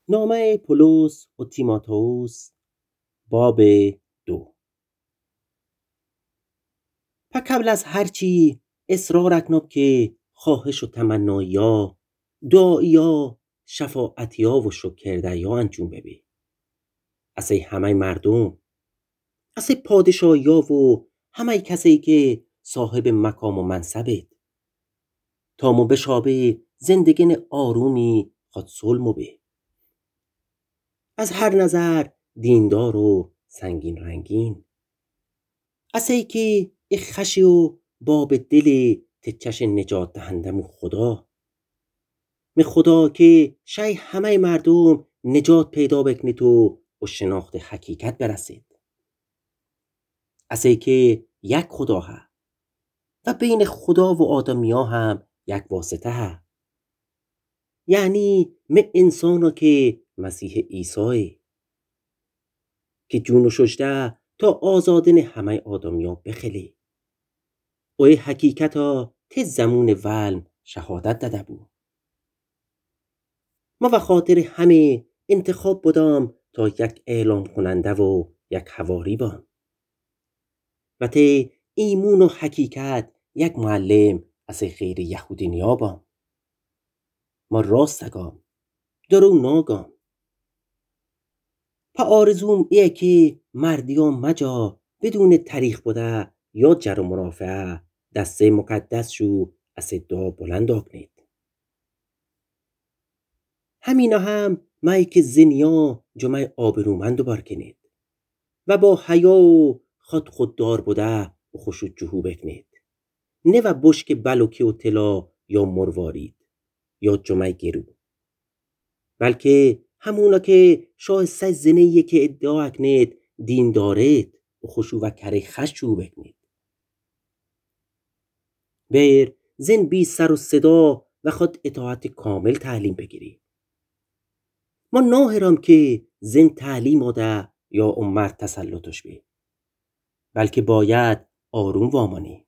نامه پولس و تیماتوس باب 2. قبل از هرچی اصرار اکنم که خواهش و تمنایا دعایا شفاعتیا و شکردیا انجام ببی از همه مردم، از پادشاهیا و همه کسی که صاحب مقام و منصبت، تا مو بشابه زندگین آرومی خود سلمو به از هر نظر دیندار و سنگین رنگین، اسی که اخشی و باب دل تچش نجات دهندم خدا می خدا که شای همه مردم نجات پیدا بکنید و شناخت حقیقت برسید. اسی که یک خدا ها و بین خدا و آدمیا هم یک واسطه ها، یعنی می انسانو که مسیح عیسی که جونو شجده تا آزادن همه آدمیا بخلی و حقیقتا ته زمون ولم شهادت داده بود. ما و خاطر همه انتخاب بودم تا یک اعلام کننده و یک حواری بام و ته ایمون و حقیقت یک معلم از خیر یهودی نیابم. ما راستگام درو ناگام پا آرزوم ایه که مردیان مجا بدون تاریخ بوده یا جر و مرافعه دسته مقدس شو از دعا بلند آکنید. همینا هم مایی که زنیا جمعه آبرومند بار کنید و با حیا و خوددار بوده و خوش جهو بکنید، نه و بشک بلوکی و طلا یا مروارید یا جمعه گرو، بلکه همونا که شایسته زنیه که ادعا اکنید دین دارید و خشوع و کره خشوع بکنید. بیر زن بی سر و صدا و خود اطاعت کامل تعلیم بگیری. ما ناهرم که زن تعلیم آده یا مرد تسلطش بی، بلکه باید آروم وامانی.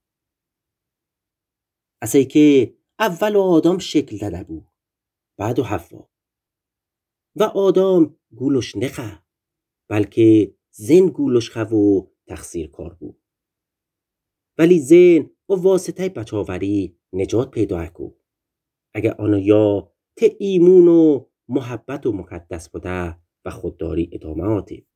اسی که اول آدم شکل داده بود، بعد حوا، و آدم گولش نخه، بلکه زن گولش خو و تقصیر کار بود. ولی زن و واسطه بچاوری نجات پیدا کو اگه آنو یا ته ایمون و محبت و مقدس بوده و خودداری ادامه آتید.